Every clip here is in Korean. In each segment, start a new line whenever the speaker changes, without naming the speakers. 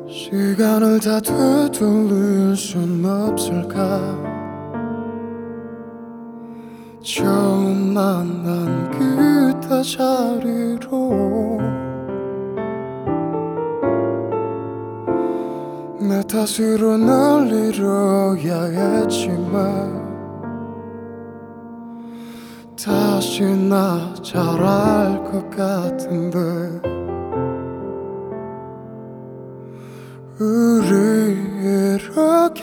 시간을 다 되돌릴 순 없을까. 처음 만난 그때 자리로 내 탓으로 날 잃어야 했지만 다시 나 잘할 것 같은데 우리 이렇게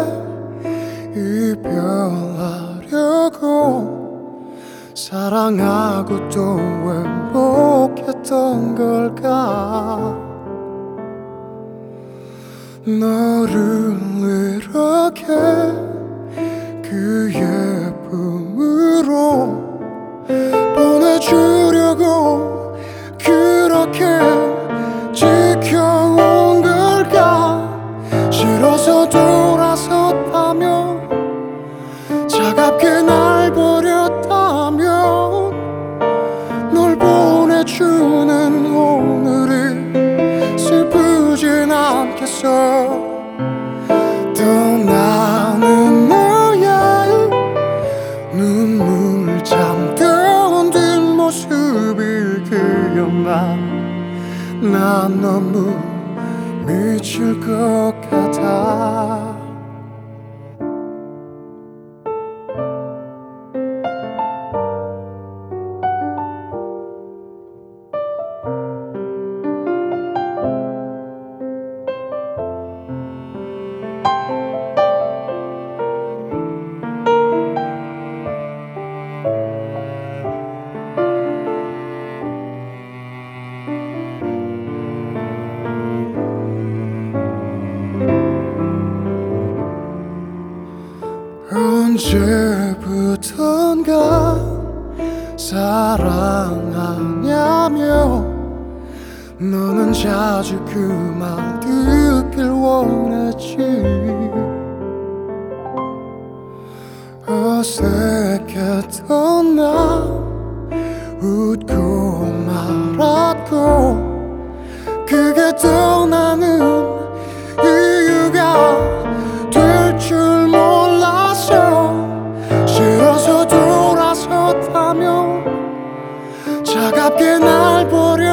이별하려고 사랑하고 또 행복했던 걸까. 너를 이렇게 그 예쁨으로 보내주려고 그렇게 지켜온 걸까. 싫어서 돌아섰다며 차갑게 날 버렸다면 널 보내주는 오늘이 슬프진 않겠어. 떠나는 너의 눈물 잠든 뒷모습이 기억나. 난 너무 미칠 것 같아. 언제부턴가 사랑하냐며 너는 자주 그 말 듣길 원했지. 어색했던 나 웃고 말았고 그게 떠나는 이유가 될 줄 몰랐어. 싫어서 돌아섰다며 차갑게 날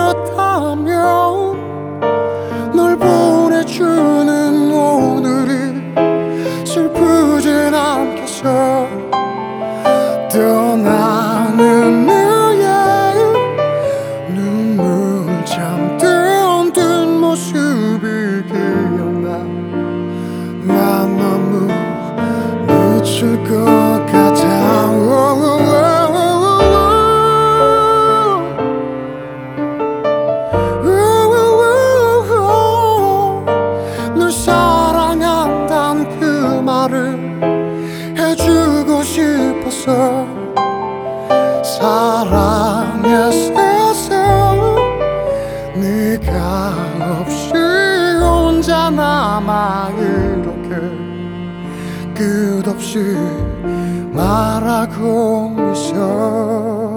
버렸다면 널 보내주는 오늘이 슬프진 않겠어. 떠나는 너의 눈물 잠든 뒷모습이 기억나. 난 너무 미칠 것 같아. 널 사랑한단 그 말을 해주고 싶어서 사랑했어. 네가 없이 혼자 남아 이렇게 끝없이 말하고 있어.